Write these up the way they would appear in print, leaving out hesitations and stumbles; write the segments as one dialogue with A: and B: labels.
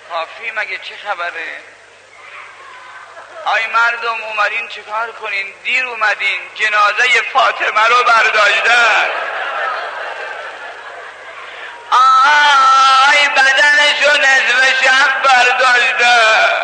A: کافی مگه چه خبره؟ آی مردم اومدین چیکار کنین؟ دیر اومدین، جنازه فاطمه رو برداشتن. آی بدنشو نصف شب برداشتن.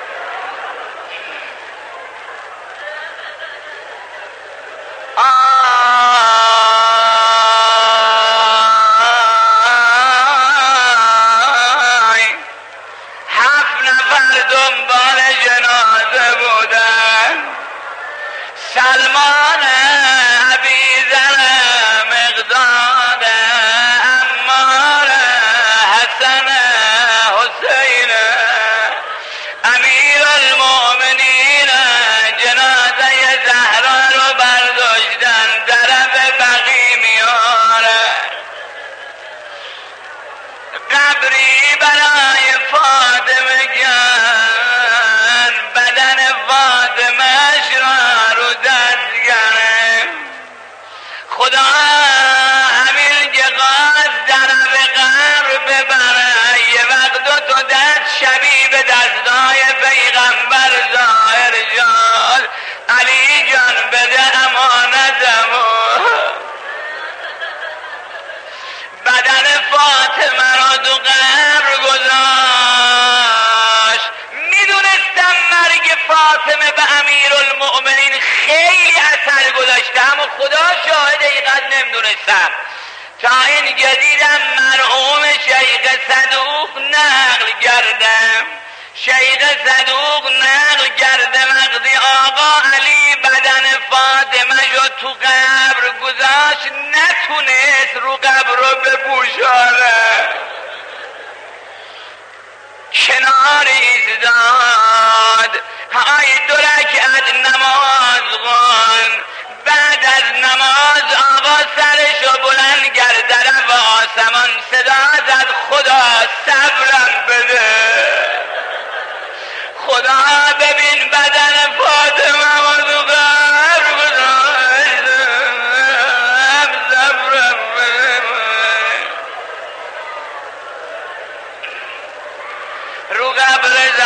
A: سلمان عبیدر مقداد عمار حسن حسین امیر المؤمنین جنازه زهرا رو برداشتن طرف بقیع میاره. قبری برای فاطمه گن بدن فاطمهش را رو دست گره. خدا همین که قاست طرف قبر ببره یه وقت تو دست شبیه به دستای پیغمبر ظاهر شد. علی جان بده امانتمو. بدن فاطمه را تو قبر گذاشت. میدونستم مرگ فاطمه به امیرالمؤمنین خیلی اثر گذاشته، اما خدا شاهد اینقدر نمیدونستم تا این جدیدم مرحوم شیخ صدوق نقل کردم. شیخ صدوق نقل کرده وقتی آقا علی بدن فاطمه شد تو قبر گذاشت نتونست رو قبر رو بپوشانه. کنار ایستاد. های 2 رکعت نماز خوان. بعد از نماز آقا سرشو بلند کرد طرف آسمان صدا زد خدا صبرم بده. خدا ببین بدن فاطمه و تو قبر گذاشتم صبرم بده. رو قبر